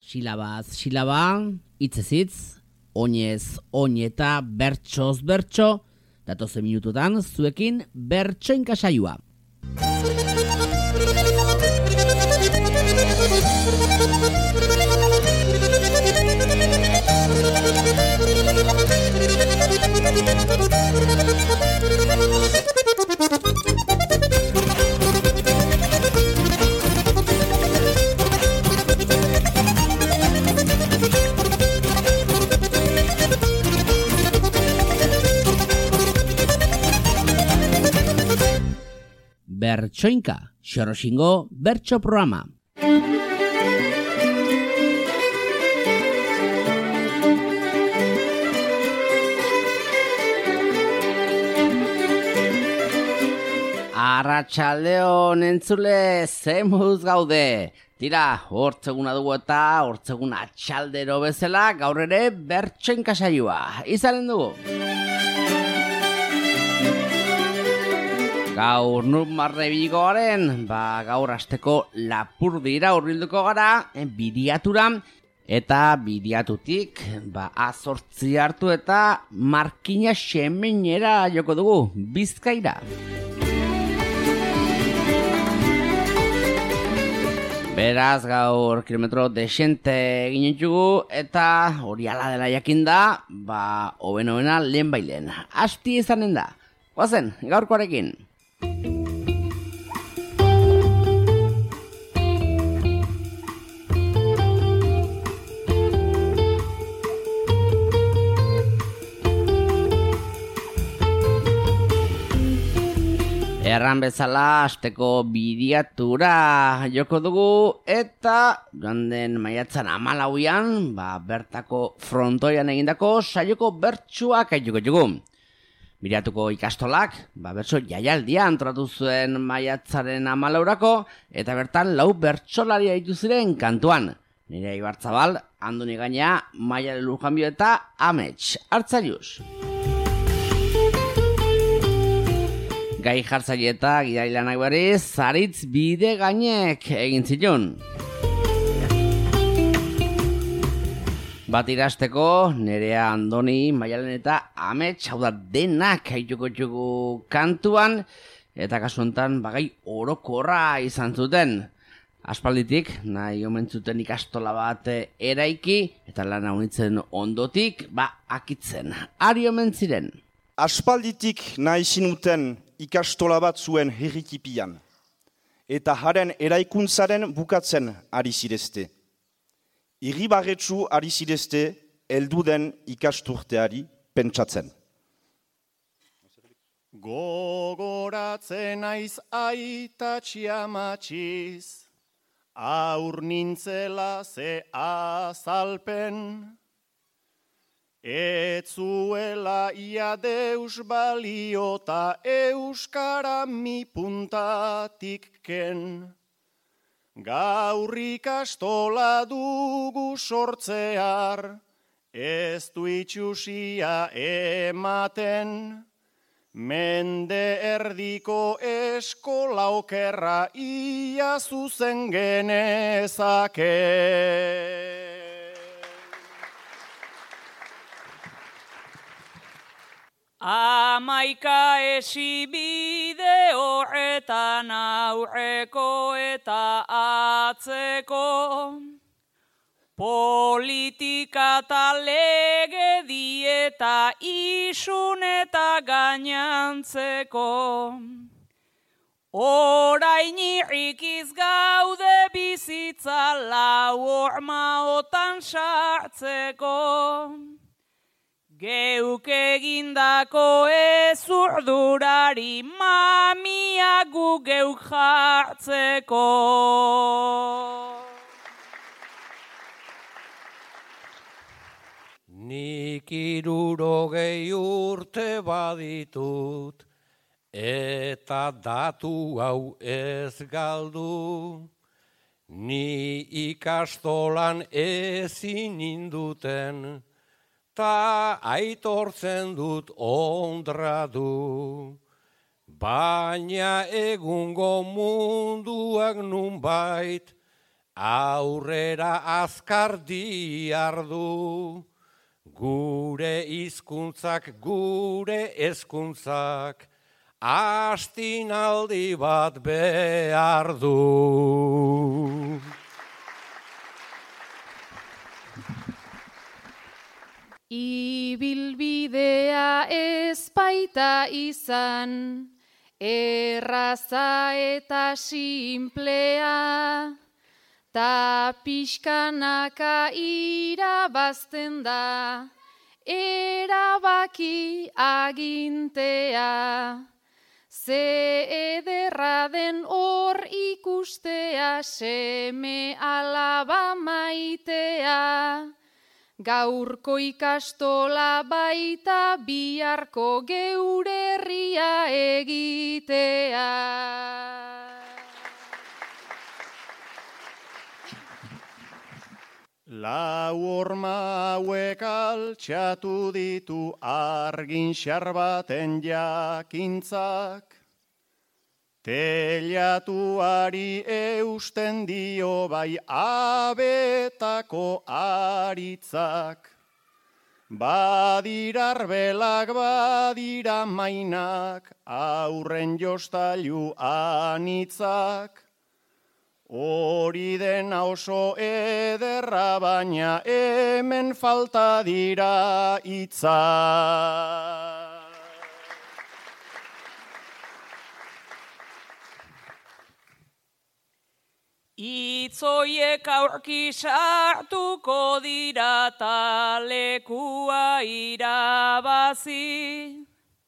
Silabaz silaba, hitzez hitz, oinez oin eta bertsoz bertso, datozen minututan zuekin bertsoinka saioa. Bertsoinka, Xoroxingo bertso programa. Arratsaldeon entzule, zemuz gaude. Tira, hortzeguna dugu eta hortzeguna atxaldero bezala gaur ere bertsoinka saioa. Izanen dugu. Gaur nun marrebigoaren, gaur asteko Lapurdira hurbilduko gara, bidiatura, eta bidiatutik, azortzi hartu eta Markina Xemenera joko dugu, Bizkaira. Beraz, gaur kilometro desente ginen dugu, eta hori ala dela jakinda, hoben-hobena lehen bailen. Asti izanen da. Guazen, gaurkoarekin. Erran bezala asteko bidiatura joko dugu eta joan den maiatzan 14an, bertako frontoian egindako saioko bertsuak aituko dugu. Bidiatuko ikastolak, bertso jaialdia antolatu zuen maiatzaren 14rako eta bertan 4 bertsolari aritu ziren kantuan. Nire Ibarzabal, Andoni Gaina, Maia Lurjanbio eta Amets Artzaius. Gai jartzaile eta gidarilanak berriz, Zaritz Bidegainek egin zituen. Bat irasteko, Nerea, Andoni, Maialen eta Amets, hau da denak haituko txugu kantuan, eta kasu honetan gai orokorra izan zuten. Aspalditik, nahi omen zuten ikastola bat eraiki, eta lana unitzen ondotik, akitzen. Ari omen ziren. Aspalditik nahi zinuten ikastola bat zuen herritipian, eta haren eraikuntzaren bukatzen ari zirezte. Irribarretsu ari zirezte, elduden ikasturteari pentsatzen. Gogoratzen aiz aitatxia matxiz, aur nintzela ze azalpen, etzuela ia deus baliota euskara mi puntatik ken. Gaur ikastola dugu sortzear, ez du itxusia ematen. Mende erdiko eskola okerra ia zuzen genezake. Amaika esibide horretan aurreko eta atzeko, politika eta legedi eta isun eta gainantzeko. Orain irrikiz gaude bizitza lau hormaotan sartzeko. Geuk egindako ezurdurari mamia gu geuk jartzeko. Nik 60 urte baditut, eta datu hau ez galdu. Ni ikastolan ezin induten, ta aitortzen dut ondradu. Baina egungo munduak nunbait aurrera azkar diardu, gure hizkuntzak, gure hezkuntzak, astinaldi bat behar du. Ibilbidea ez baita izan, erraza eta sinplea, ta pixkanaka irabazten da, erabaki agintea. Ze ederra den hor ikustea, seme alaba maitea. Gaurko ikastola baita biharko geure herria egitea. Lau horma hauek altxatu ditu argin xar baten jakintzak, teilatuari eusten dio bai abetako aritzak. Badira arbelak, badira mainak, aurren jostailu anitzak. Hori dena oso ederra, baina hemen falta dira hitzak. Itzoiek aurki sartuko dira ta lekua irabazi.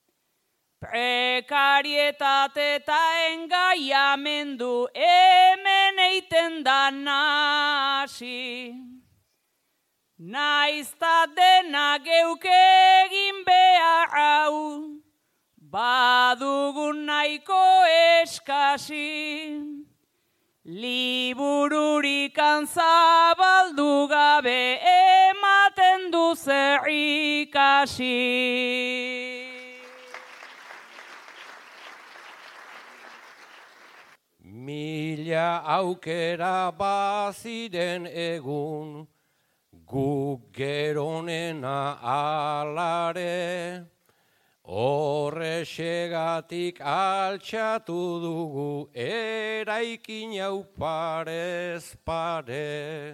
Prekarietate eta engaiamendu hemen eiten da nasi. Naizta dena geuk egin behar hau, badugun nahiko eskasi. Libururikan zabaldu gabe ematen du zer ikasi. Mila aukera baziren egun, guk geronena alare, horrexegatik altxatu dugu eraikin hau parez pare.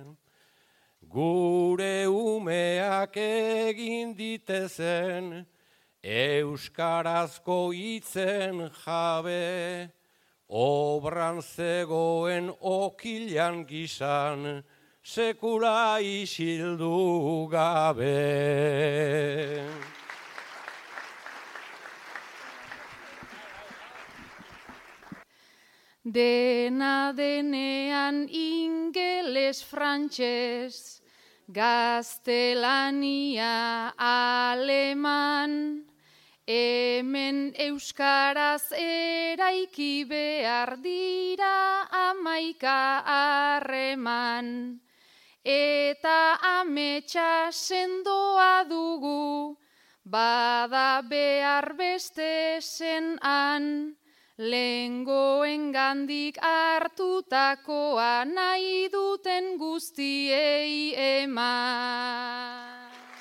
Gure umeak egin ditezen euskarazko hitzen jabe, obran zegoen okilan gizan, sekula isildu gabe. Dena denean ingeles, frantses, gaztelania, aleman, hemen euskaraz eraiki behar dira 11 harreman. Eta ametsa sendoa dugu, bada behar beste zenan, lehengoen gandik hartutakoa nahi duten guztiei eman.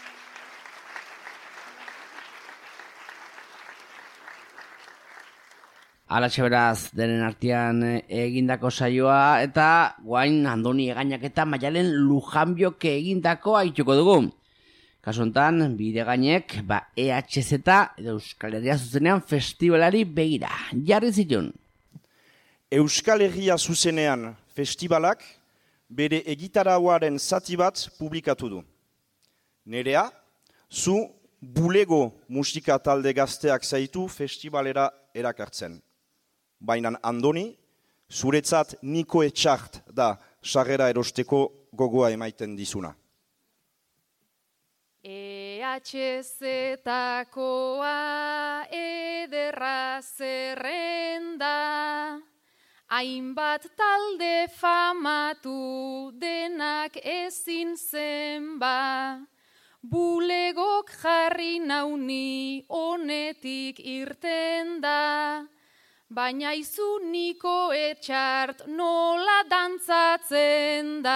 Alatxe beraz, denen artean egindako saioa, eta guain Andoni Egainak eta Maialen Lujanbiok egindako aituko dugu. Kasu honetan, Bidegainek, EHZ edo Euskal Herria Zuzenean festivalari begira. Jarri zituen. Euskal Herria Zuzenean festivalak bere egitarauaren zati bat publikatu du. Nerea, zu bulego musika talde gazteak zaitu festivalera erakartzen. Baina Andoni, zuretzat Niko Etxart da sarrera erosteko gogoa emaiten dizuna. EHZ-takoa ederra zerrenda, hainbat talde famatu denak ezin zenba, bulegok jarri nauni honetik irten da, baina izu niko etxart nola dantzatzen da.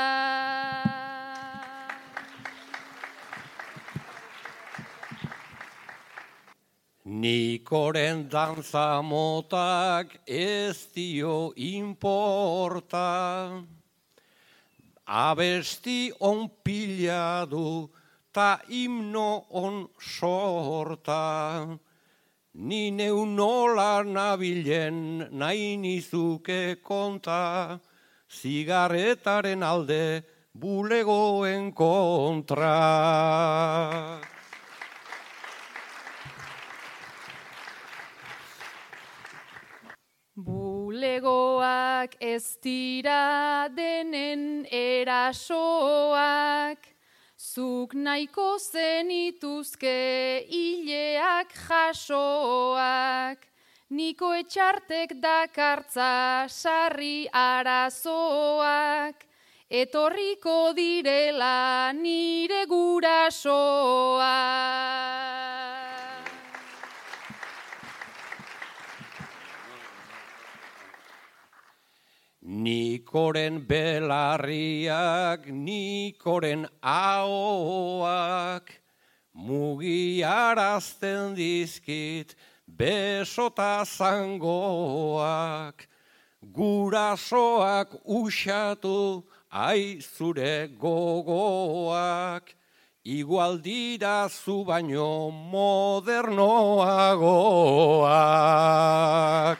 Nikoren dantza motak ez dio inporta, abesti on pila du ta himno on sorta. Ni neu nola nabilen nahi nizuke konta, zigarretaren alde bulegoen kontra. Bulegoak ez dira denen erasoak, zuk nahiko zenituzke hileak jasoak, niko etxartek dakartza sarri arazoak, etorriko direla nire gurasoak. Nikoren belarriak, nikoren ahoak, mugiarazten dizkit besota zangoak. Gurasoak usatu aizure gogoak, igual dira zu baino modernoagoak.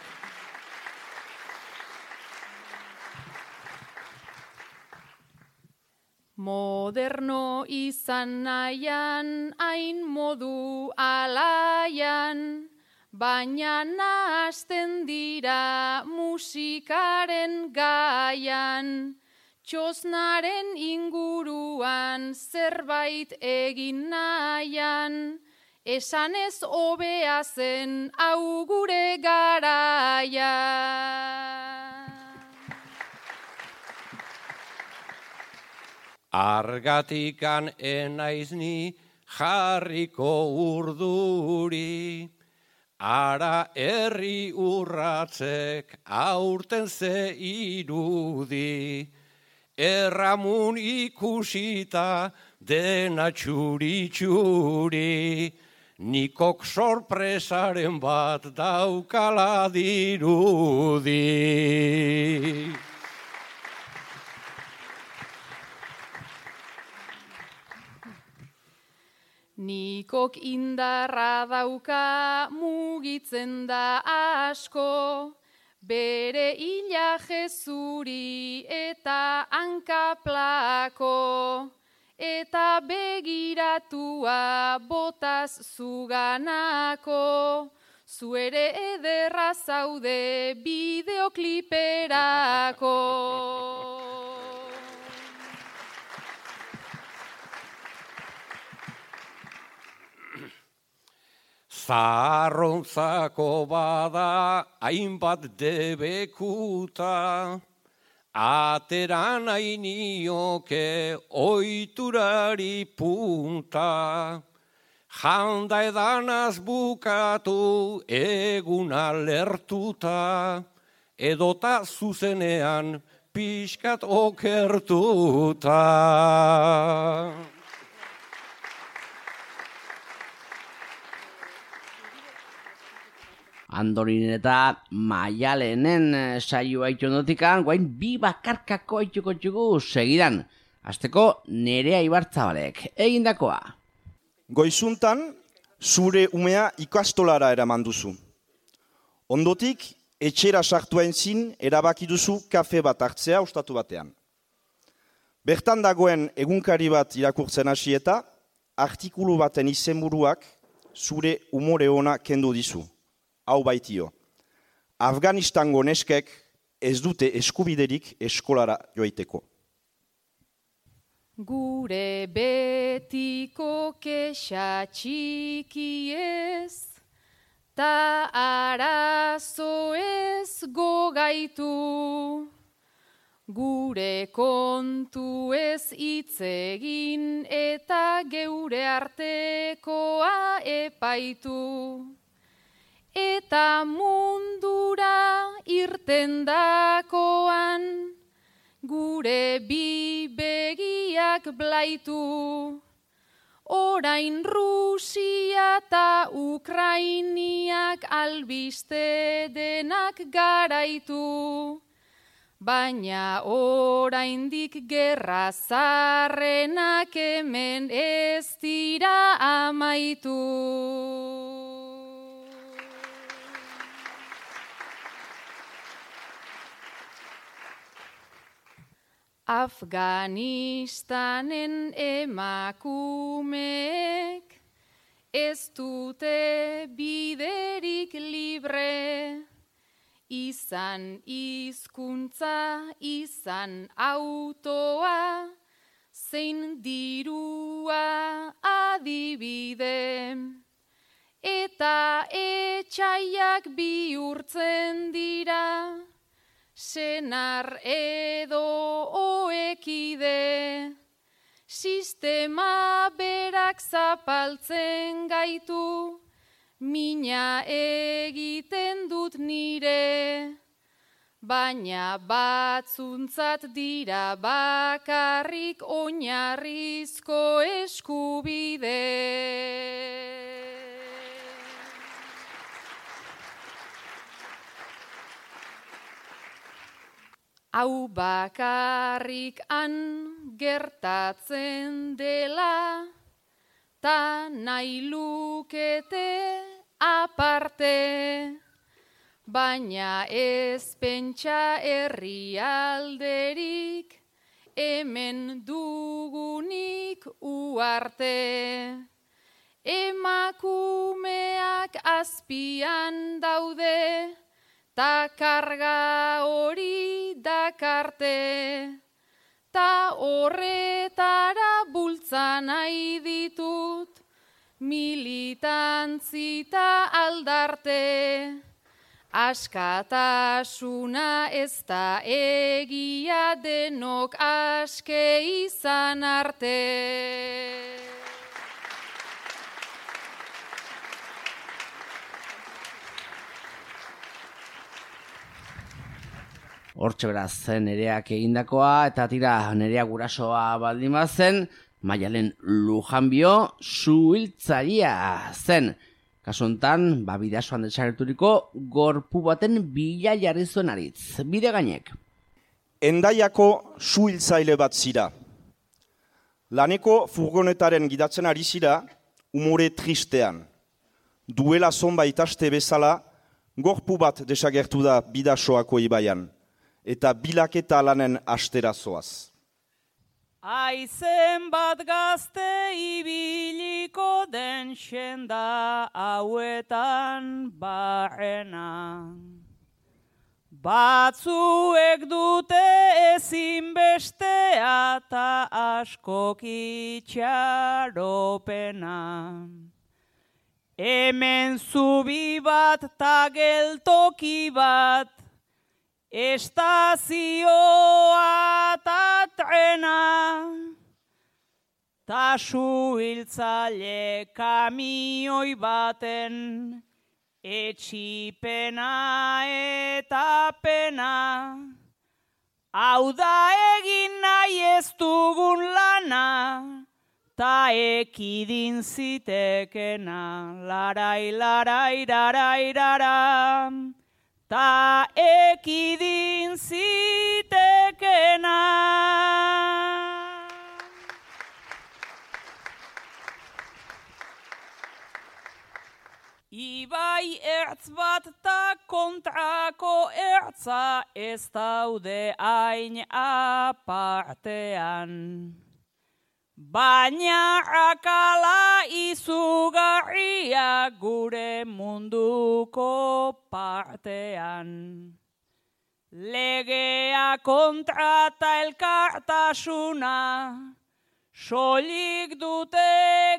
Moderno izan nahian, hain modu alaian, baina nahasten dira musikaren gaian, txosnaren inguruan zerbait egin nahian, esanez hobea zen hau gure garaia. Argatikan enaiz ni jarriko urduri, ara herri urratzek aurten ze irudi, erramun ikusita dena txuri-txuri, nikok sorpresaren bat daukala dirudi. Nikok indarra dauka mugitzen da asko, bere ila jezuri eta hankaplako, eta begiratua botaz zuganako, zu ere ederra zaude bideokliperako. Zaharrontzako bada hainbat debekuta, atera nahi nioke oiturari punta. Janda edanaz bukatu eguna lertuta, edota zuzenean pixkat okertuta. Andorin eta Maialenen saioa itondotikan, guain bi bakarkako aituko txugu segidan. Azteko Nerea Ibartzabalek egindakoa. Goizuntan, zure umea ikastolara eraman duzu. Ondotik, etxera sartua entzin erabaki duzu kafe bat hartzea ostatu batean. Bertan dagoen egunkari bat irakurtzen hasi eta, artikulu baten izenburuak zure umore ona kendu dizu. Hau baitio. Afganistango neskek ez dute eskubiderik eskolara joaiteko. Gure betiko kexa txiki ez, ta arazo ez gogaitu. Gure kontu ez hitz egin eta geure artekoa epaitu. eta mundura irtendakoan, gure bi begiak blaitu. Orain Rusia eta Ukrainiak albiste denak garaitu. Baina oraindik gerra zarrenak hemen ez dira amaitu. Afganistanen emakumeek ez dute biderik libre, izan hizkuntza, izan autoa, zein dirua adibide. Eta etxaiak bihurtzen dira, senar edo oekide, sistema berak zapaltzen gaitu, mina egiten dut nire, baina batzuntzat dira bakarrik oinarrizko eskubide. Hau bakarrik han gertatzen dela, ta nahi lukete aparte, baina ez pentsa herrialderik, hemen dugunik uarte. Emakumeak azpian daude, ta karga hori dakarte, ta horretara bultza nahi ditut, militantzita aldarte. Askatasuna ez da egia denok aske izan arte. Hortxe beraz, Nereak egindakoa, eta tira Nerea gurasoa baldin bazen, Maialen Lujanbio suhiltzaria zen. Kasu honetan, bidasoan desagerturiko gorpu baten bila jarri zuen aritz. Bide gainek. Hendaiako suhiltzaile bat zira. Laneko furgonetaren gidatzen ari zira, umore tristean. Duela zonbait aste bezala, gorpu bat desagertu da Bidasoako ibaian. Eta bilaketa lanen astera zoaz. Aizen bat gazte ibiliko den xenda hauetan barrena. Batzuek dute ezinbestea ta askok itxaropena. Hemen zubi bat ta geltoki bat, estazioa ta trena, ta suhiltzaile kamioi baten, etxipena eta pena. Hau da egin nahi ez dugun lana, ta ekidin zitekena, larai, larai, larai, larai. Ta ekidin zitekena. Ibai ertz bat ta kontrako ertza ez daude hain apartean. Baina akala izugarria gure munduko partean. Legea kontra ta elkartasuna, soilik dute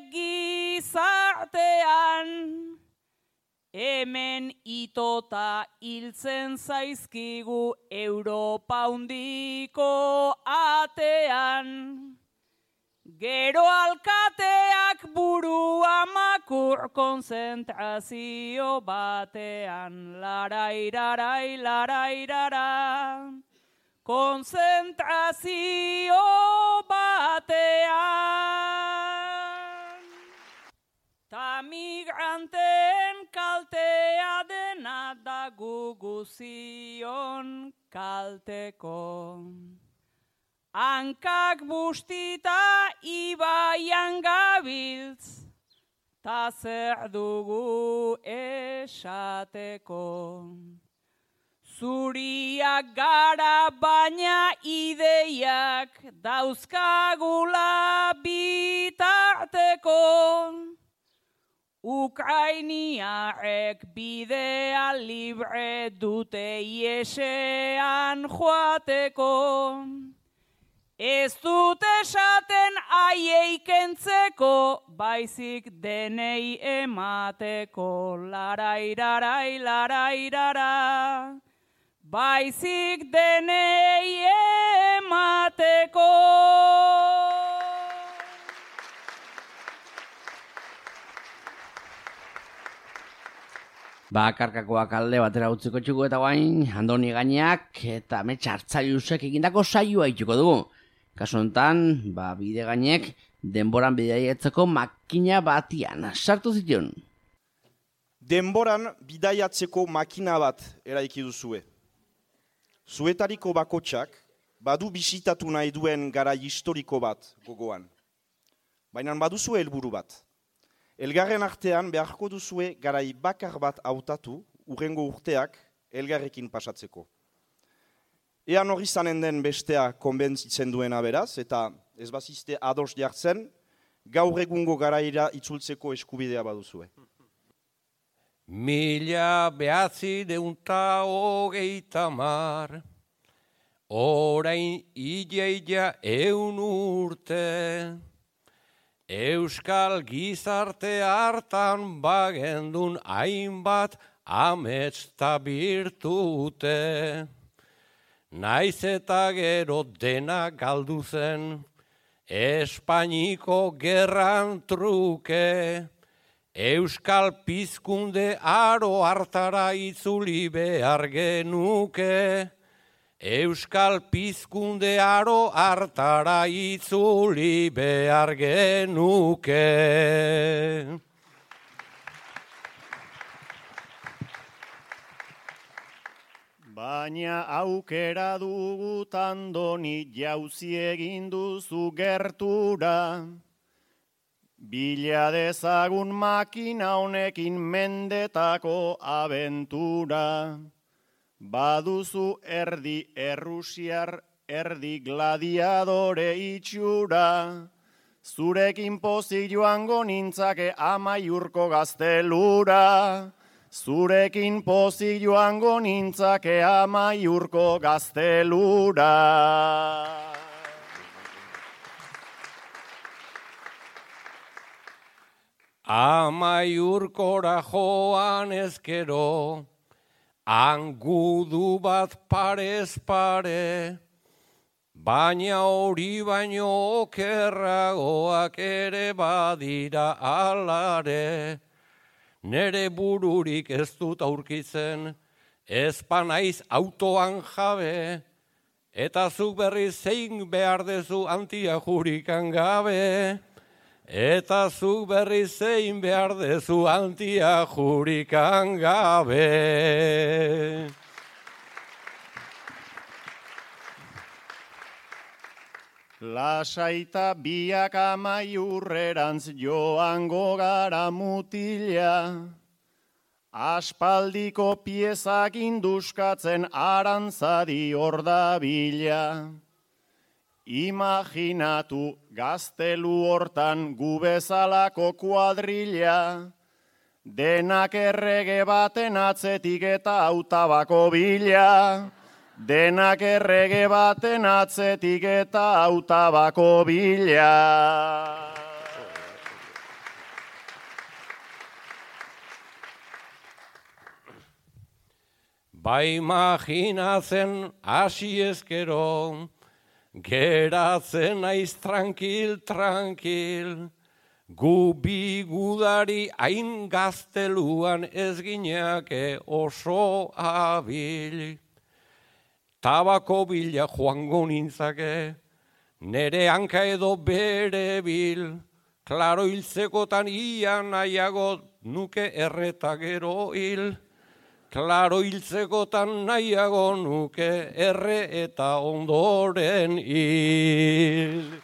gizartean. Hemen itota hiltzen zaizkigu Europa hundiko atean. Gero alkateak burua maku Akur konzentrazio batean, larairarai, larairara. Konzentrazio batean. Ta migranten kaltea dena da guguzion kalteko. Hankak bustita ibaian gabiltz, ta zer dugu esateko. Zuriak gara baina ideiak dauzkagula bitarteko. Ukrainiarrek bidea libre dute iesean joateko. Ez dut esaten haiei kentzeko, baizik denei emateko. Larairarai, larairara, baizik denei emateko. Karkakoak alde batera utziko txuko eta guain, Andoni Gainak eta Ametsa Artzaiusek egindako saioa itxuko dugu. Kasu honetan, bide gainek denboran bidaiatzeko makina batian sartu zituen. Denboran bidaiatzeko makina bat eraiki duzue. Zuetariko bakotsak badu bisitatu nahi duen garai historiko bat gogoan. Baina baduzu helburu bat. Elgarren artean beharko duzue garai bakar bat hautatu urrengo urteak elgarrekin pasatzeko. Ean hori zanen den bestea konbentzitzen duena beraz, eta ez bazizte ados jartzen, gaur egungo garaira itzultzeko eskubidea baduzue. 1930, orain ia 100 urte, Euskal gizarte hartan bagendun hainbat amets ta birtute. Naiz eta gero dena galdu zen, Espainiko gerran truke, Euskal pizkunde aro hartara itzuli behar genuke, Euskal pizkunde aro hartara itzuli behar genuke. Baina aukera dugu Andoni jauzi egin duzu gertura. Bila dezagun makina honekin mendetako abentura. Baduzu erdi errusiar, erdi gladiadore itxura. Zurekin pozik joango nintzake Amaiurko gaztelura. Zurekin pozik joango nintzake Amaiurko gaztelura. Amaiurkora joan ezkero, angudu bat parez pare, baina hori baino okerragoak ere badira alare. Nere bururik ez dut aurkitzen, ezpa naiz autoan jabe, eta zuk berriz zein behar dezu antia jurikan gabe. Eta zuk berriz zein behar dezu antia jurikan gabe. Lasaita biak Amaiurrerantz joango gara mutila, aspaldiko piezak induskatzen arantzadi hor dabila. Imaginatu gaztelu hortan gu bezalako kuadrilla, denak errege baten atzetik eta autabako bila. Denak errege baten atzetik eta autabako bila. Ba imaginatzen hasi ezkero, geratzen naiz tranquil, tranquil, Gu bi gudari hain gazteluan ez gineake oso abil. Tabako bila joango nintzake, nere hanka edo bere bil. Klaro hiltzekotan ia nahiago nuke erreta gero hil. Klaro hiltzekotan nahiago nuke erre eta ondoren hil.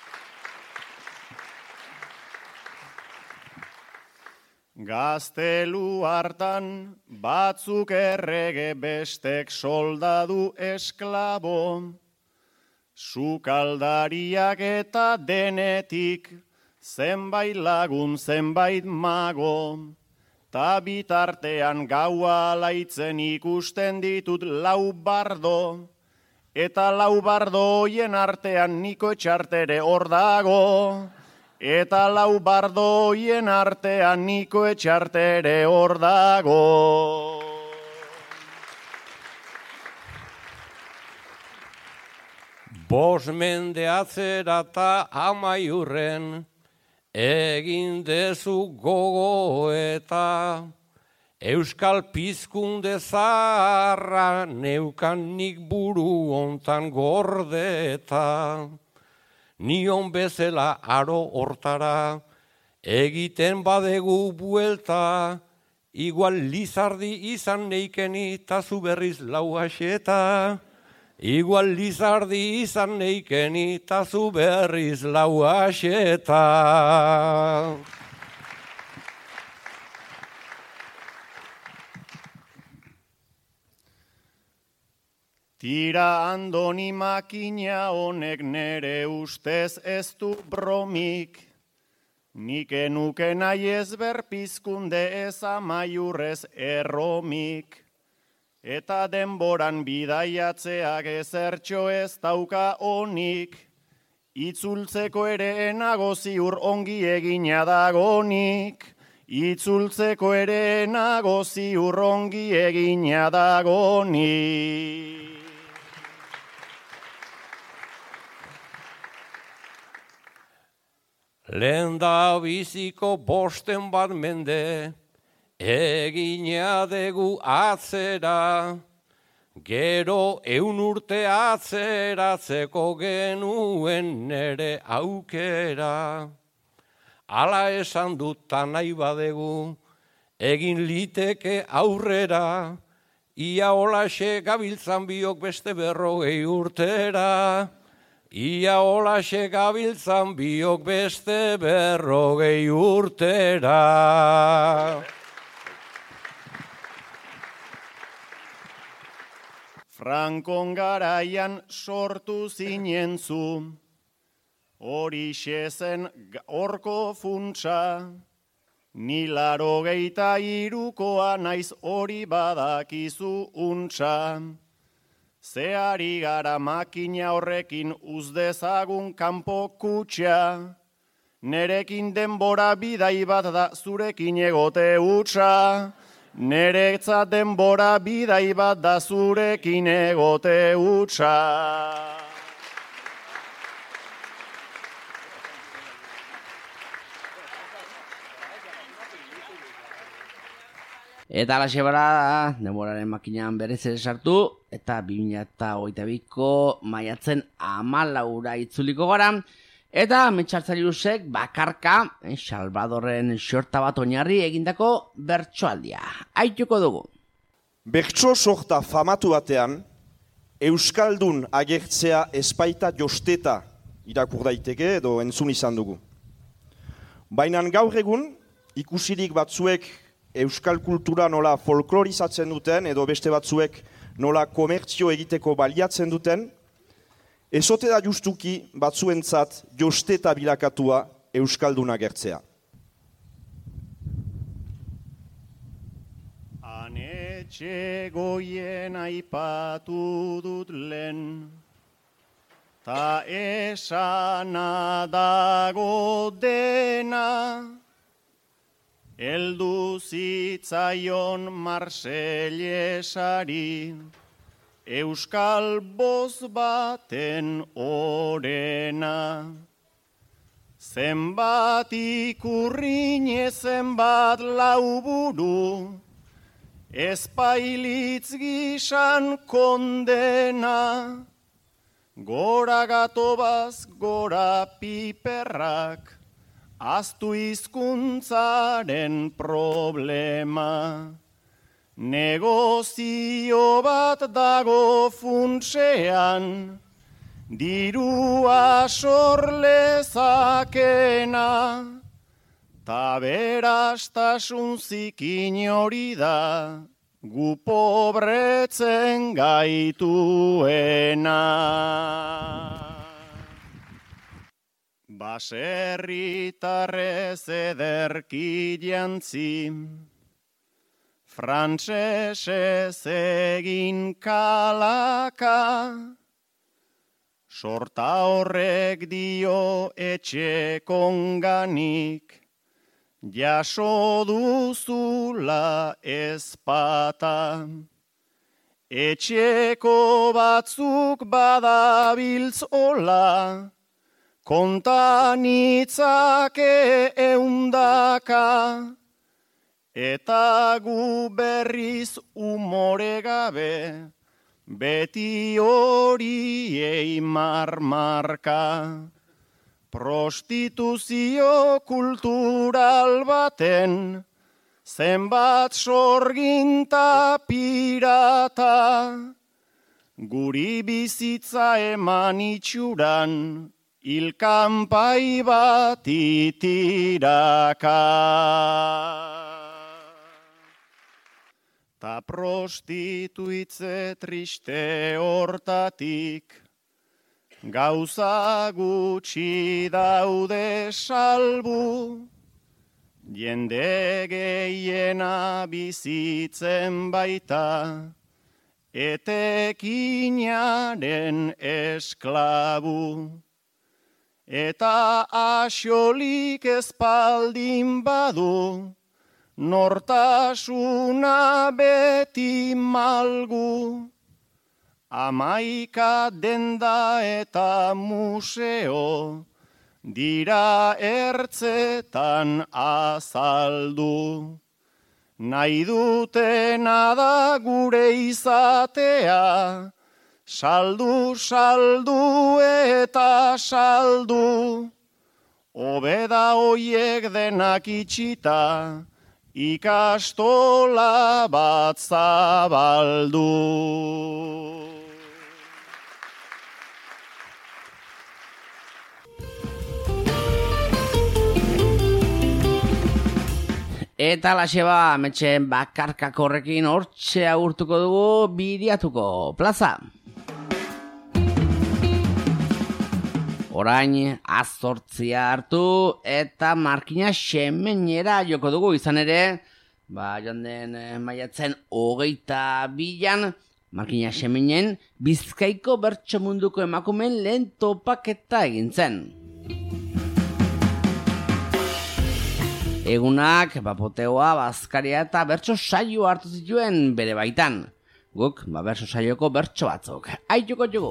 Gaztelu hartan batzuk errege bestek soldadu esklabo, sukaldariak eta denetik zenbait lagun zenbait mago, ta bitartean gaua laitzen ikusten ditut lau bardo, eta lau bardo hoien artean Niko Etxartere hor dago. Eta lau bardo hoien artean Niko Etxartere hor dago. Bos mende atzera ta amaiurren, egin dezu gogo eta euskal pizkunde zaharra neukan nik buru ontan gordeta. Nion bezala aro hortara, egiten badegu buelta, igual lizardi izan neikeni tazu berriz lau aseta. Igual lizardi izan neikeni tazu berriz lau aseta. Tira Andoni makina honek nere ustez ez du bromik, nik enuke nahi ez berpizkunde ez amaiurrez erromik, eta denboran bidaiatzeak ezertxo ez dauka onik, itzultzeko ere enago ziur ongi egina dagonik, itzultzeko ere enago ziur ongi egina dagonik. Lehen da biziko bosten bat mende, egina degu atzera, gero 100 urte atzeratzeko genuen nere aukera. Hala esan dut ta nahi badegu, egin liteke aurrera, ia holaxe gabiltzan biok beste 40 urtera. Ia holaxe gabiltzan biok beste 40 urtera. Frankon garaian sortu zinentzu, horixe zen horko funtsa, ni 83koa naiz hori badakizu untsa. Zeari gara makina horrekin uzdezagun kanpo kutxa, nerekin denbora bidai bat da zurekin egote hutsa. Neretzat denbora bidai bat da zurekin egote hutsa. Eta alaxe bara, denboraren makinan berriz ere sartu, eta 2022ko maiatzen 14 itzuliko gara, eta Metxartzariusek bakarka, Salvadorren xorta bat oinarri egindako bertsoaldia. Aituko dugu. Bertso sorta famatu batean, Euskaldun agertzea espaita josteta irakur daiteke edo entzun izan dugu. Baina gaur egun, ikusirik batzuek euskal kultura nola folklorizatzen duten edo beste batzuek nola komertzio egiteko baliatzen duten, ezote da justuki batzuentzat josteta bilakatua euskaldun agertzea. Anetxe goien aipatu dut lehen, ta esana dago dena, heldu zitzaion Marseillesari, euskal boz baten orena. Zenbat ikurrine zenbat lauburu, ezpailitz gisan kondena, gora gatobaz, gora piperrak, aztu hizkuntzaren problema. Negozio bat dago funtsean, dirua sorlezakena, ta berastasun zikin hori da, gu pobretzen gaituena. Baserritarrez ederki jantzi, frantsesez egin kalaka, sorta horrek dio etxekonganik, jaso duzula ezpata. Etxeko batzuk badabiltz ola, kontanitzake eundaka, eta gu berriz umore gabe, beti horiei marmarka. Prostituzio kultural baten, zenbat sorginta pirata, guri bizitza eman itxuran, ilkanpai bat itiraka. Ta prostituitze triste hortatik, gauza gutxi daude salbu, jende gehiena bizitzen baita, etekinaren esklabu. Eta axolik espaldin badu, nortasuna beti malgu. Amaika denda eta museo, dira ertzetan azaldu. Nahi dutena da gure izatea, saldu, saldu eta saldu. Obeda hoiek denak itxita, ikastola bat zabaldu. Eta laxeba, metxen bakarkakorrekin hortxe agurtuko dugu Bidiatuko plaza. Orain azortzia hartu eta markina xemenera joko dugu, izan ere, joan den maiatzen 22an, markina xemenen Bizkaiko bertso munduko emakumeen lehen topaketa egin zen. Egunak, poteoa, bazkaria eta bertso saio hartu zituen bere baitan. Guk, bertso saioko bertso batzuk. Aituko jugu!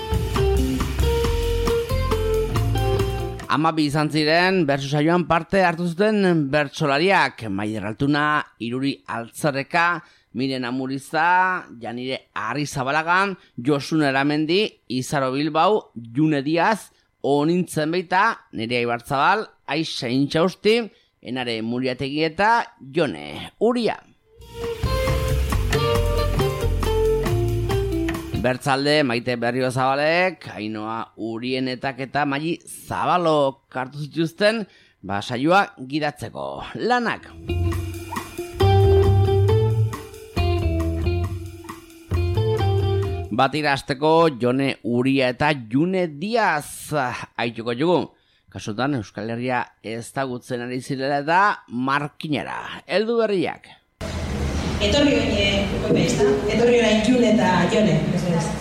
12 izan ziren bertso saioan parte hartu zuten bertsolariak. Maider Altuna, Iruri Altzarreka, Miren Amuriza, Janire Arrizabalagan, Josun Eramendi, Izaro Bilbao, June Diaz, Onintzen Beita, Nerea Ibarzabal, Aixa Intxausti, Enare Muriategi eta Jone Uria. Bertzalde Maite Berriozabalek, Ainoa Urienetak eta Maili Zabalok hartu zituzten saioa gidatzeko lanak. Batira hasteko Jone Uria eta June Diaz aituko jugu. Kasutan Euskal Herria ezagutzen ari zirela eta markinera. Heldu berriak. Etorri oine, Pepe, ezta? Etorri orain June eta Jone, ez.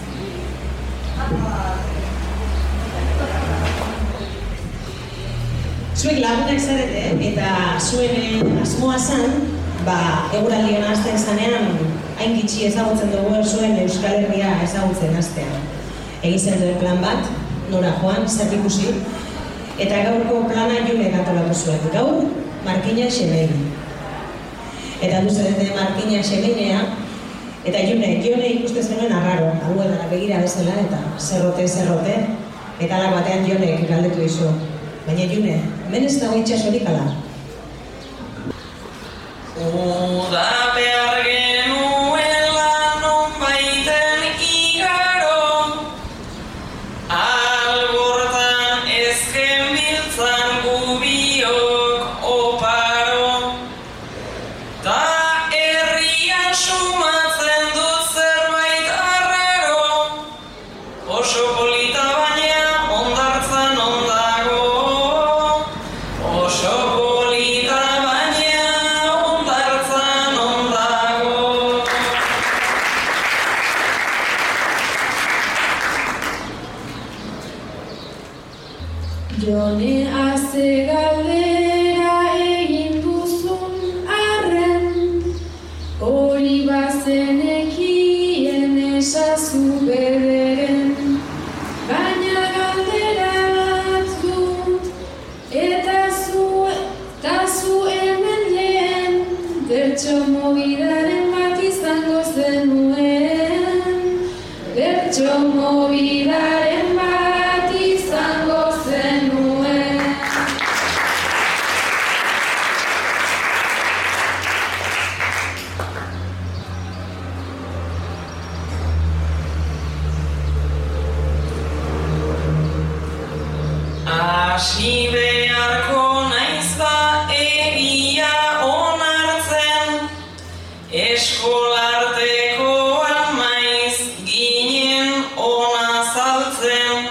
Zuek lagunak zarete, eta zuen asmoa zen, eguraldi hona hasten zanean, hain gitxi ezagutzen dugu zuen Euskal Herria ezagutzen hastean. Egin zen duen plan bat, nora joan, zer ikusi, Eta gaurko plana Junek antolatu zuen. Gaur, Markina Xemein. Eta duzerete Markina Xemeinea, eta Jone ikuste zenuen arraro, hauetara begira bezala, eta zerrote, eta ala batean Jonek galdetu dizu. Baina June, hemen ez dago itxasorik ala. Uda behar genuela nonbaiten igaro, albortan ezken biltzan gubiok oparo, ta herrian sumatzen dut zerbait arraro, oso polita baina ondartzan ondago, oso polita baina ondartzan ondago. Jone haze galdera egin duzun arren, hori bazenekien esazu bederen, baina galdera bat dut, eta zu hemen lehen, bertso mobidaren bat izango zenuen, bertso mobidaren bat izango zenuen. Hasi beharko naiz ba egia onartzen, eskolartekoan maiz ginen ona zaltzen.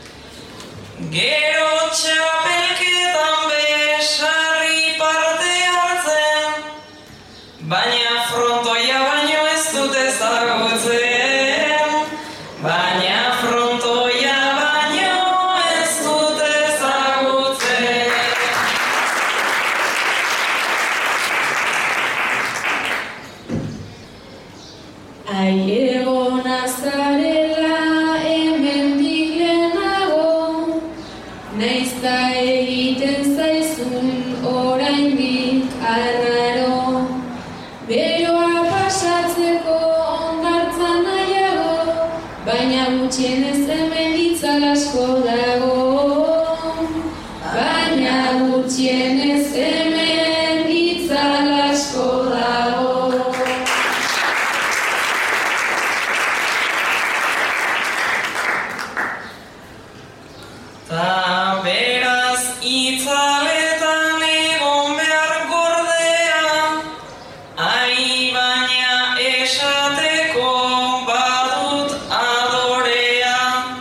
Gero txapelketan besarri parte hartzen, baina frontoia baino ez dut ezagutzen, baina frontoia baino ez dut ezagutzen. Ai egon azarela hemendik lehenago, naizta egiten zaizun oraindik arraro, beroa pasatzeko ondartzan nahiago, baina gutxienez hemen itzal asko dago, baina gutxienez hemen itzal asko dago. Ta beraz itzaletan egon behar gordea, ai baina esateko badut adorea.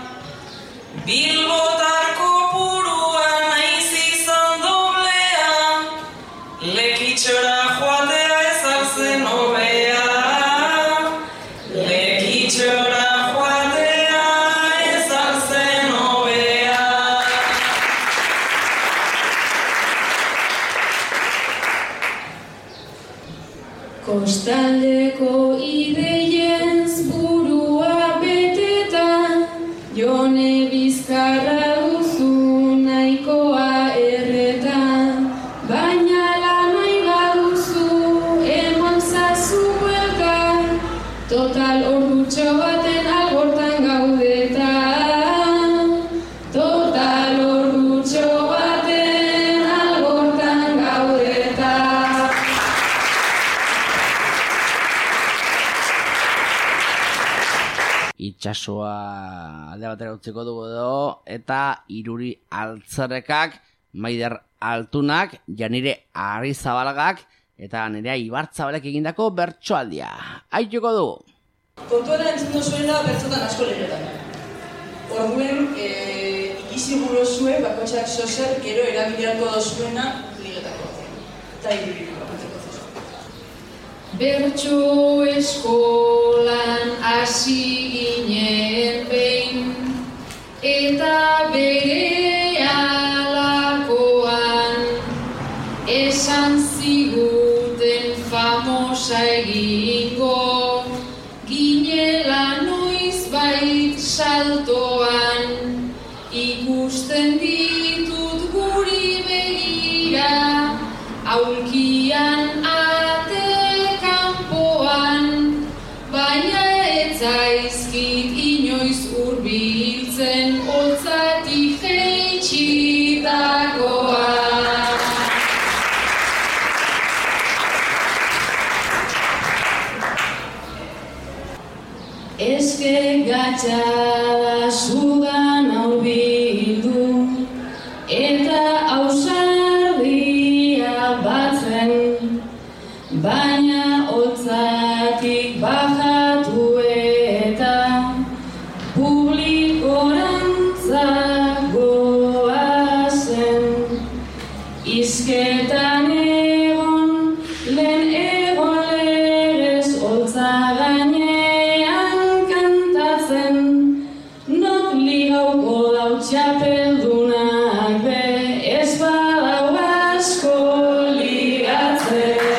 Bilbotar kopurua naiz izan doblea, lekitxora joatea ez alzen hobea, lekitxora joatea ez alzen hobea. Kostaldeko ideienz burua beteta, Jone bizkarra duzu nahikoa erreta, baina lan nahi baduzu eman zazu buelta, total ordutxo baten albortan gaudeta, total ordutxo baten albortan gaudeta. Itxasoa alde batera utziko dugu edo, eta Iruri Altzerrekak, Maider Altunak, Janire Arizabalagak, eta Nerea Ibartzabalek egindako bertsoaldia. Aituko dugu. Kontuara entzun duzuela bertzotan asko lehenetan. Orduen, ikizi buruzue bakotxak sozer gero erabilerako dozuena ligetako. Eta iruriko bakotzeko zozu. Bertso eskolan hasi ginen behin, eta bere alakoan esan ziguten famosa egingo, ginela noizbait saltoan, ikusten ditut aulkian ate kanpoan, baina ez zaizkit inoiz hurbiltzen hotzatik jeitsitakoa. Eske gatxada zugan hurbildu eta ausardia batzen, baina hotzatik bajatu eta publikorantza goazen. Izketan egon, lehen egon legez hotza gainean kantatzen, nok ligauko dau txapeldunak be ez badau asko ligatzen.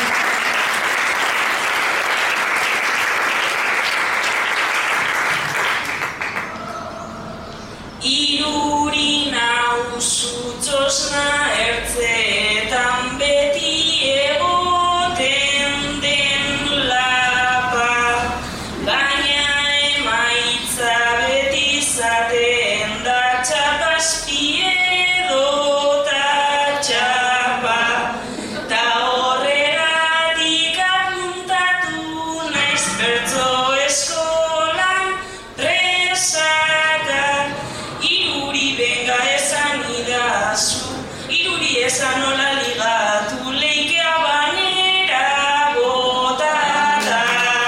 Iruri nauzu txosna ertzeetan beti egoten den lapa, baina emaitza beti izaten da txapaspie edota txapa, ta horregatik apuntatu naiz bertso eskolan presaka. Iruri benga esan idazu, iruri esan nola ligatu, leikea bainera botata.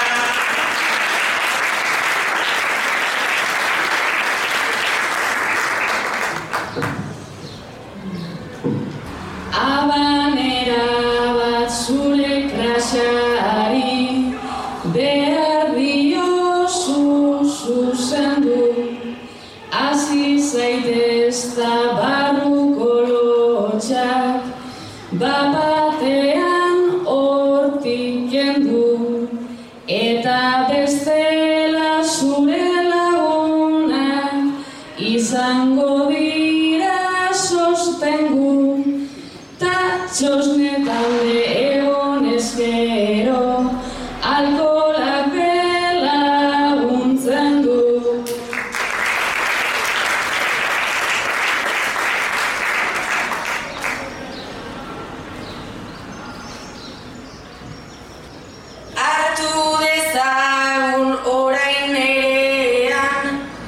Habanera bat zure krasari, behar diozu zuzendu, hasi zaitez da barruko lotxak, bapatean hortik kendu, eta bestela zure lagunak izango dira sostengu, ta txosnetan de egon ezkero, alkoholak belaguntzen du. Hartu dezagun orain erean,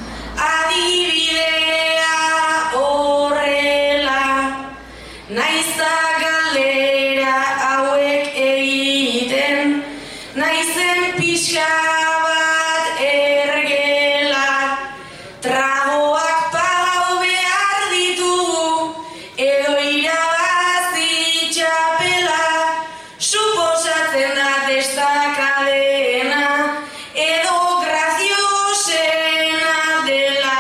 adibidea horrela, naizta galdera hauek egiten, naizen pixka bat ergela, tragoak palau behar ditugu, edo irabazi txapela, suposatzen da destakadena, edo graziosena dela.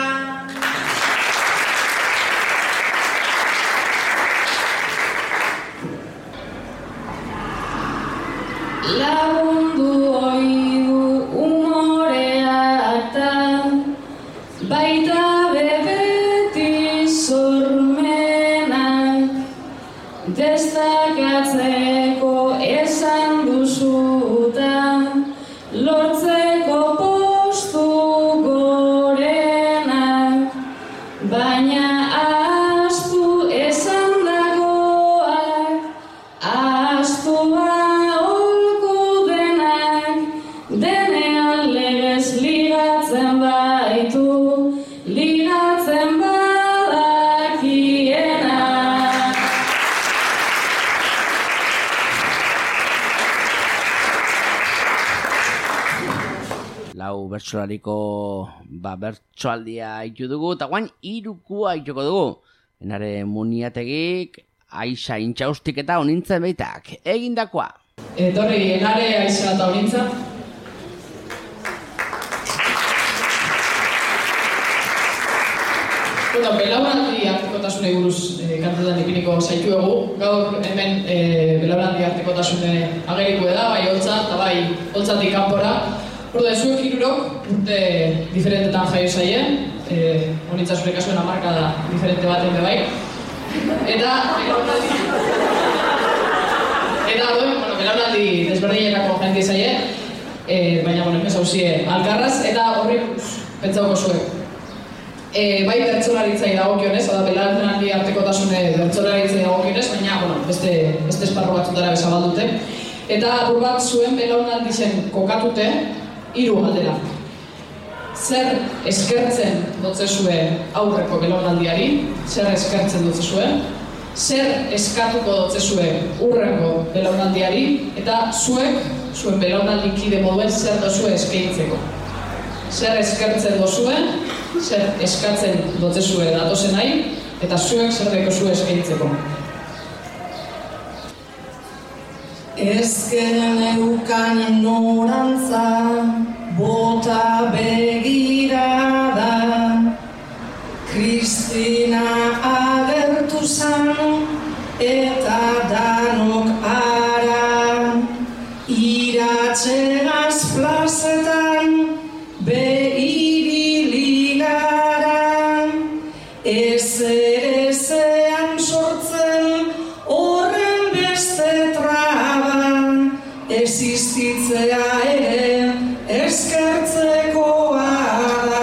Lagundu oidu umorea eta baita bebeti sormenak, destakatzeko esan duzuta, lortzeko postu gorenak, baina ahaztu esan dagoak, ahaztu aholku denak, denean legez ligatzen baitu, ligatzen badakiena. Lau bertsolariko bertsoaldia haitu dugu, eta guain irukua haituko dugu. Enare Muniategik, Aixa Intxaustik eta Onintzen beitak egindakoa. Etorri, Enare, Aixa eta Onintza. Bueno, belaunaldi artikotasunei buruz kantetan ipiniko zaituegu. Gaur hemen belaunaldi artikotasune ageriko da, bai holtza eta bai holtzatik kanpora. Orduan, zuek hirurok urte diferentetan jaio zaien, Onintza zure kasuen hamarkada diferente baten bai. Eta Eta, belaunaldi desberdinetako jenti zaie, baina, ez hauzie alkarraz, eta horri pentsauko zuek. Bai bertsolaritzai dagokionez, da belaunaldi artekotasune bertsolaritzai dagokionez, baina, beste esparru batzutara bezabaldute. Eta apur bat zuen belaunaldi zen kokatute, 3 aldera. Zer eskertzen dotzezue aurreko belaunaldiari, zer eskertzen dotzezue, zer eskatuko dotzezue urrengo belaunaldiari, eta zuek, zuen belaunaldi kide moduen, zer dozue eskaintzeko. Zer eskertzen dozue, zer eskatzen dotzezue datozen nahi, eta zuek zer dekozue eskaintzeko. Ezkeren eukan norantza, bota begirada, Kristina agertu zan, eta danok ara, iratxegaz plazetan, behibili gara, ezean sortzen, horren beste traba, existitzea ere, eskertzekoa da.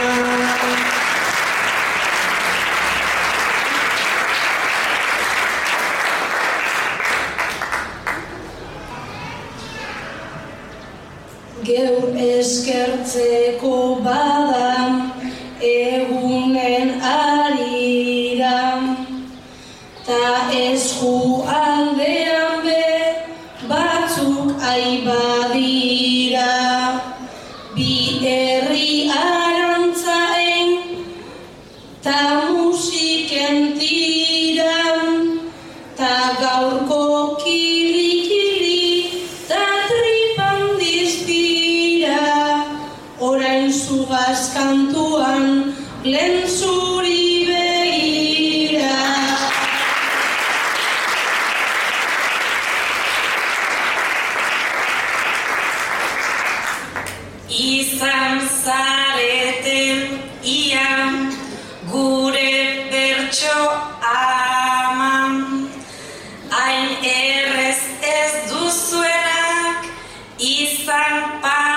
Geur eskertzeko bada, egunen arira, ta esku aldean be, batzuk aibadira, bi herri arantzaen, ta musiken tiran, ta gaurko kili-kili, ta tripan diztira, orain zugaz kantuan, lehen zuri begira. Izan zareten ian gure bertso aman, hain errez ez duzuenak izan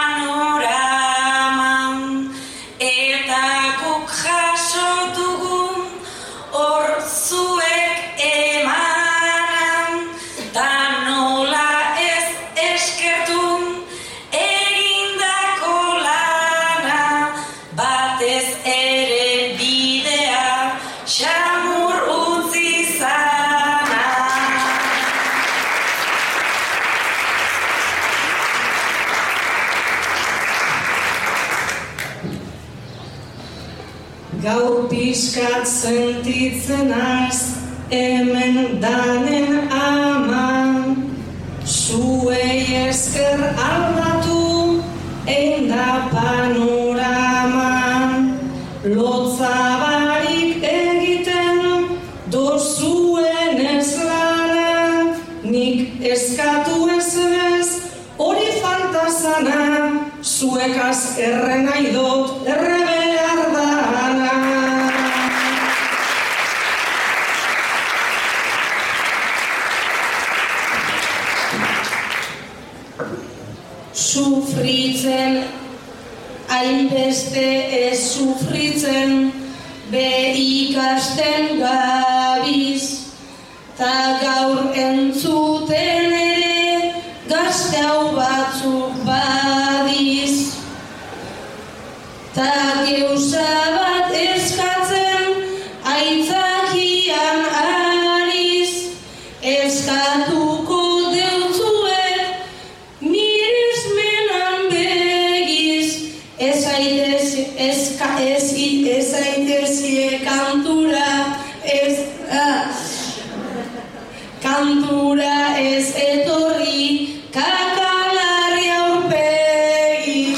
panoraman, eta guk jaso dugun hor zuek emanan, ta nola ez eskertun egindako lana, batez ere bidea xamur utzi zana. Gaur pixkat sentitzen az, hemen danen ama, zuei esker aldatu, egin da panorama, lotza barik egiten, dozuen ez lana, nik eskatu ez, hori falta zana, zuekaz erre nahi dut, erre behar dana. Sufritzen, hainbeste ez sufritzen, be ikasten gabiz, ta gaur entzuten ere, gazte hau batzuk badiz. Ta geuza bat eskatzen, aitzakian ariz, eskatuko deutzuet, miresmenan begiz, ez aitezie kantura ez etorri, kakalarri aurpegi.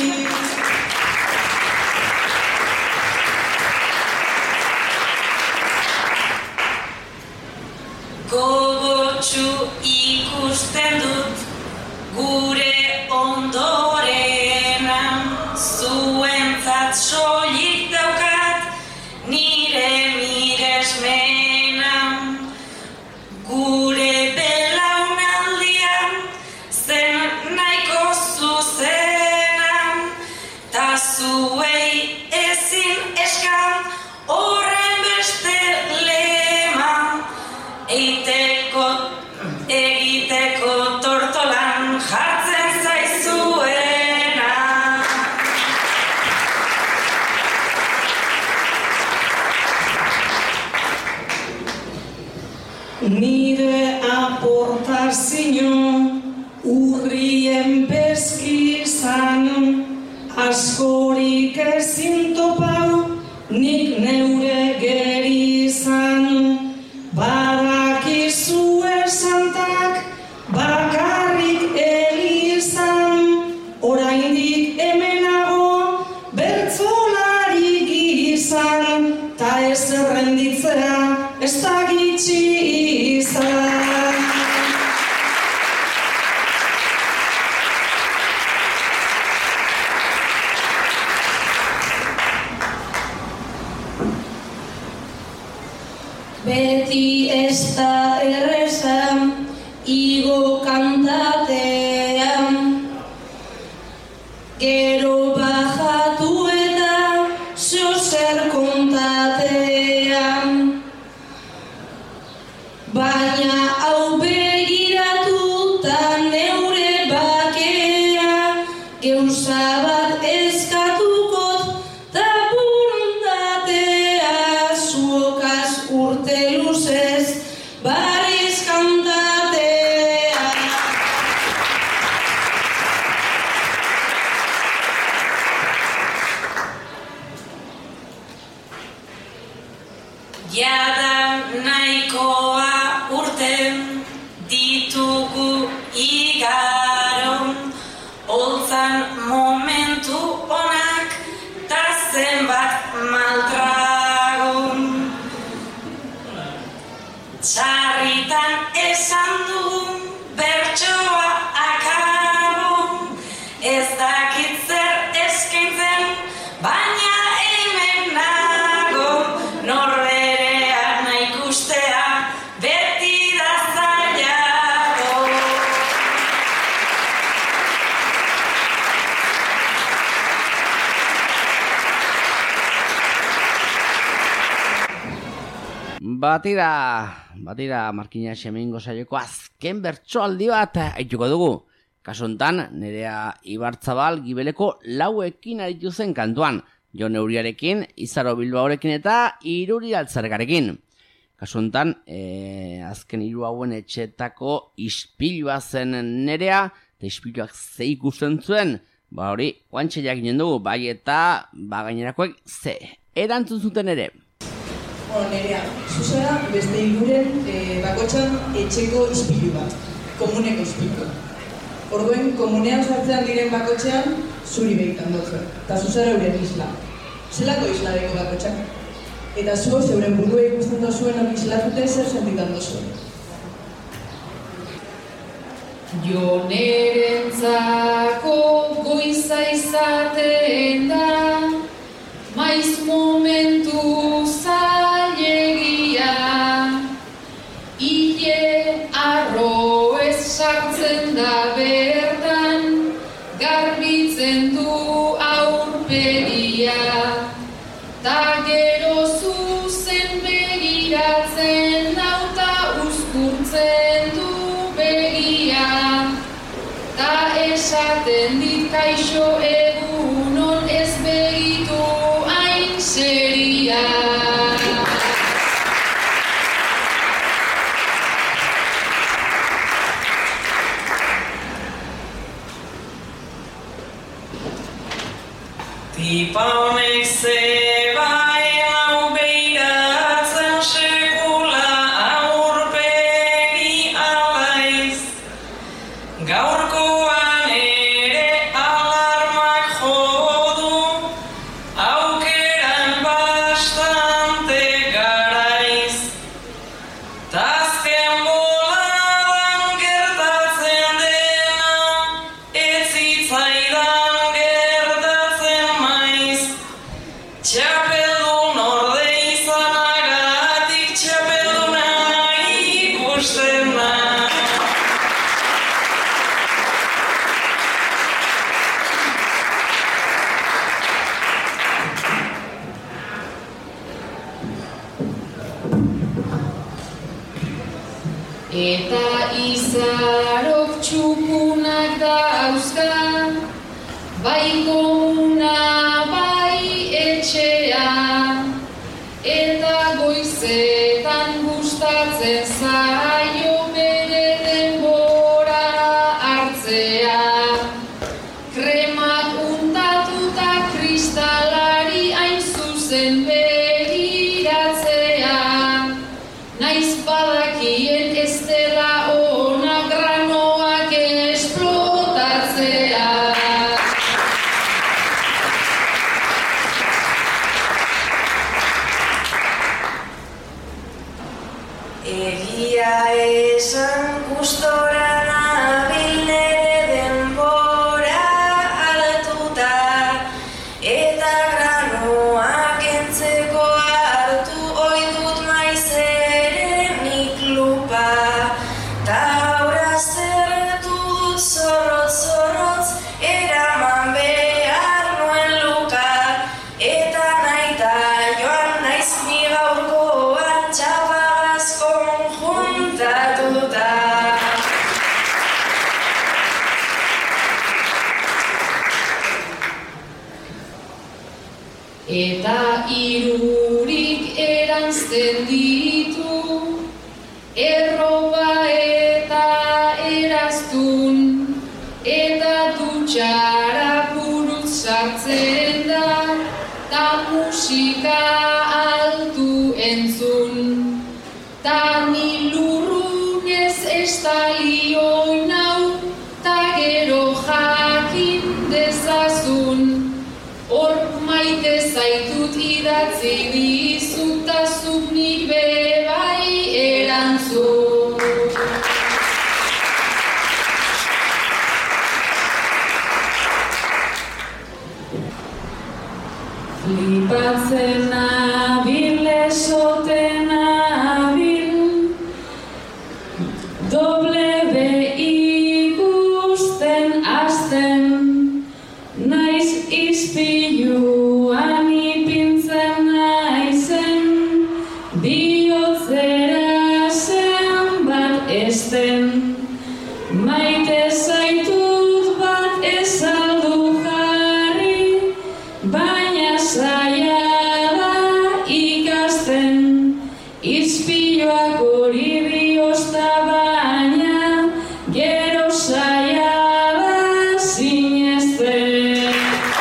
Gogotsu ikusten dut gure ondorenan, zuentzat soilik daukat nire miresmenan. Gure belaunaldia egiteko tortolan jartzen zaizuena. Nire aportazio urrien peskizan, askorik ezin topau, nik neure gerizan. Badakizue santak bakarrik elizan, oraindik hemenago bertzolari gizan, ta ez errenditzea ez da gitxi izan. Beti ez da erreza, igo kantatean, gero bajatu eta zozer kontatean. Baina hau begiratu ta neure bakea, geuza bat eskatuko ta borondatea, zuokaz urte luzez barriz kantatea. Jada nahikoa urten ditugu igaron, holtzan momentu onak ta zenbat maltragon. Txarritan esan dugun bertsoa akabon, ez dakit zer eskaintzen, baina hemen nago, norberean ikustea beti da zailago. Batira Markina Xemengo saioko azken bertsoaldi bat aituko dugu. Kasu hontan, Nerea Ibarzabal Gibeleko lauekin aritu zen kantuan, Jon Euriarekin, Izaro Bilbaorekin eta Iruri Altzargarekin. Kasu hontan, azken hiru hauen etxetako ispilua zen Nerea, eta ispiluak ze ikusten zuen, hori, oantxe jakinen dugu, bai eta gainerakoek ze erantzun zuten ere. Nerea, zuzera beste hiruren bakotxan etxeko ispilu bat, komuneko ispilu. Orduen, komunean sartzean diren bakotxean zuri behitan dutzen, eta zuzera euren isla. Zelako isla deko bakotxak? Eta zu zeuren burua ikusten dozuen hori islatute zer sentitan dozuen. Jonerentzako goiza izaten da, maiz momentu zailegia, ile arro ez sartzen da bertan, garbitzen du aurpegia, ta gero zuzen begiratzen nauta uzkurtzen du begia, ta esaten dit kaixo egunon ez begitu hain seria. Tipa honek zebai lau behiratzen sekula aurpegi alaiz. Gaurkoan ere alarmak jodu, aukeran bastante garaiz. Tazken boladan gertatzen dena, ez zitzaidan gertatzen maiz. Eta izarok txukunak dauzka, bai komuna, bai etxea, eta goizetan gustatzen zaio bere denbora hartzea. Kremak untatuta kristalari hain zuzen begiratzea, naiz badakien ez dela ona granoak esplotatzea. Egia esan gustora nabil nere denbora altuta, eta granoak entzeko hartu ohi dut maiz ere nik lupa. Ta gaur aztertu dut zorrotz, eraman behar nuen luka, eta naita joan naiz ni gaurkoan txapagaz konjuntatuta. Eta irurik eranzten ditu, erroba eta eraztun, eta dutxara buruz sartzen da, ta musika altu entzun. Ta ni lurrunez estalio nau, ta gero jakin dezazun. Hor maite zaitut idatzi dizut, ta zuk nik bebai erantzun. Flipatzen nabil, esoten nabil, doble ikusten hasten, naiz ispiluan ipintzen naizen, bihotzera zenbat esten, maite zaitut bat ezaldu jarri, baina zaila da ikasten, ispiluak hori bihozta baina, gero zaila da sinesten.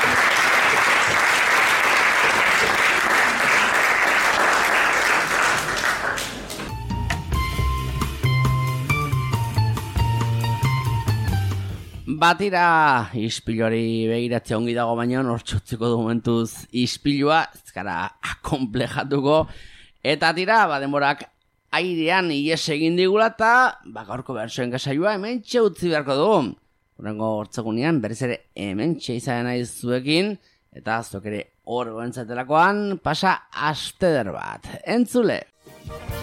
Batira ispiluari begiratzea ongi dago, baina nortxutziko du momentuz ispilua, ezkara akomplejatuko, eta tira, denborak airean ies egin digula, eta gaurko bertsoen gasaioa hementxe utzi beharko dugu. Horrengo hortzegunean berriz ere hementxe izan naiz zuekin, eta zuek ere hor goentzatelakoan pasa asteder bat. Entzule!